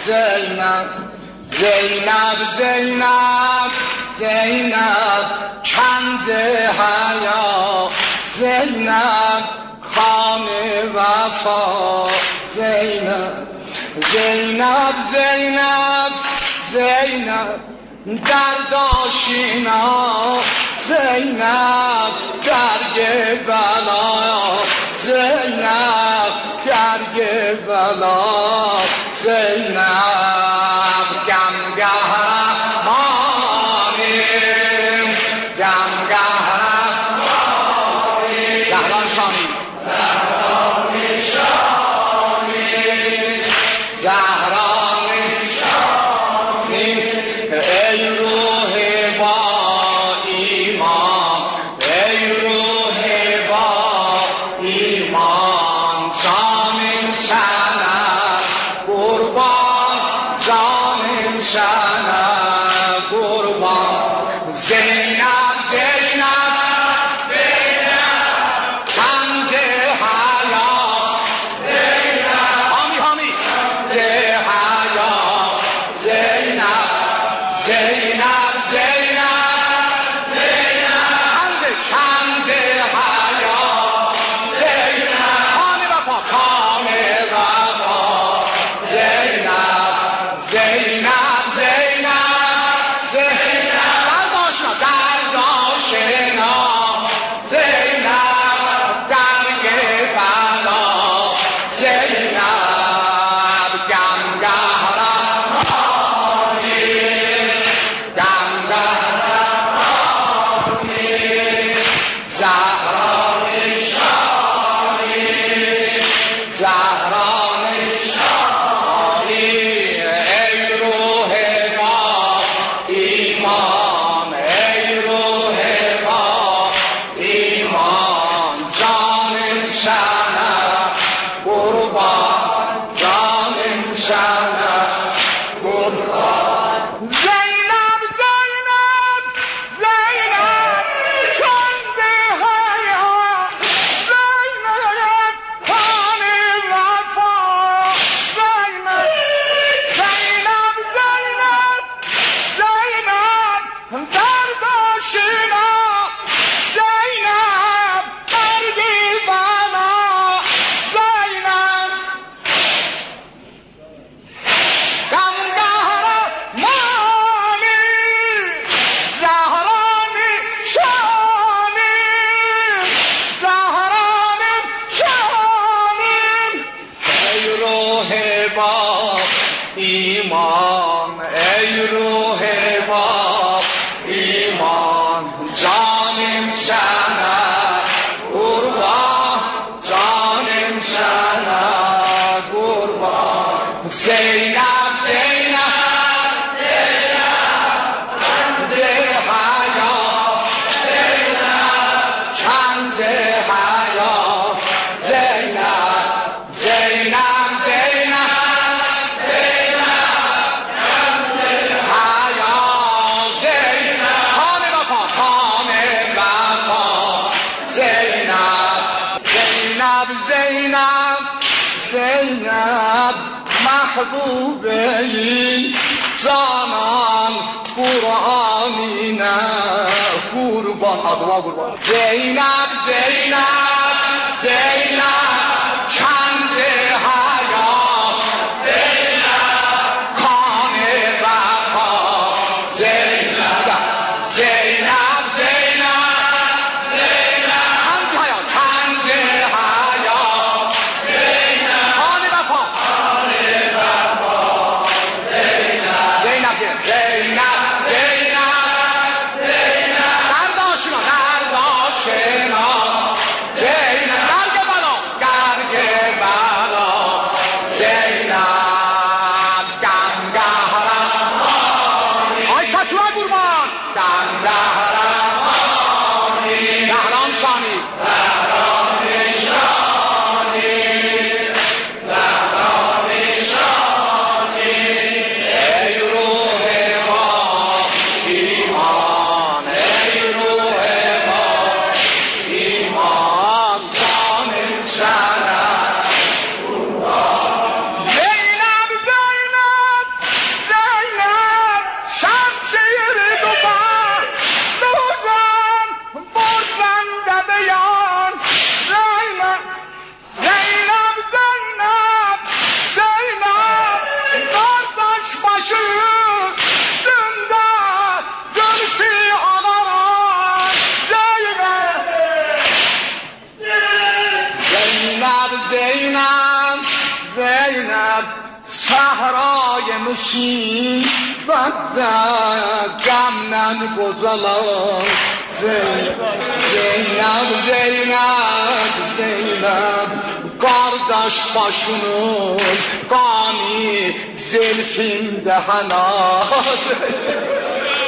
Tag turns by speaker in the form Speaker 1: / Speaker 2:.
Speaker 1: زینب زینب زینب زینب کنز حیا زینب خان وفا زینب زینب زینب زینب درداشینا زینب درگ بلا زینب درگ بلا زینب گمگهرمانیم گمگهرمانیم زهران شامی زهران شامی ای روح با ایمان ای روح با ایمان جانم شنم قربان جانم شنم قربان زینب زینب کنز حیا زینب حامی حامی حیا زینب زینب زینب کنز حیا زینب خان وفا خان وفا زینب زینب زینب زینب درداشنا زینب درگ بلا زینب گمگهرمانیم گمگهرمانیم زهران شامی زهران شامی ای روح با ایمان ای روح با ایمان جانم شنم قربان جانم شنم قربان زینب زینب زینب کنز حیا زینب خان وفا زینب زینب زینب زینب درداشینا زینب درگ بلا زینب گمگهرمانی زهران شامی زهران شامی ای روح با ایمان ای روح با ایمان جانم شنم قربان جانم شنم قربان زینب زینب کنز حیا کنز حیا زینب زینب زینب حیا زینب خان وفا خان وفا زینب زینب زینب زینب محبوبه جانان قرآنی نه قربان آدوا قربان زینب زینب زینب کنز حیا زینب خان وفا زینب زینب زینب کنز حیا کنز حیا خان وفا زینب زینب زینب درداشنا درداشنا زینب درگ بلا درگ بلا زینب گمگهرمانی آی سسوه قربان گمگهرمانی زهران شامی ای روح با ایمان ای روح با ایمان جانم شنم زینب زینب
Speaker 2: Gelmişim bakta gamdan gozalar Zeynep, kardeş başının kani zelfimde hana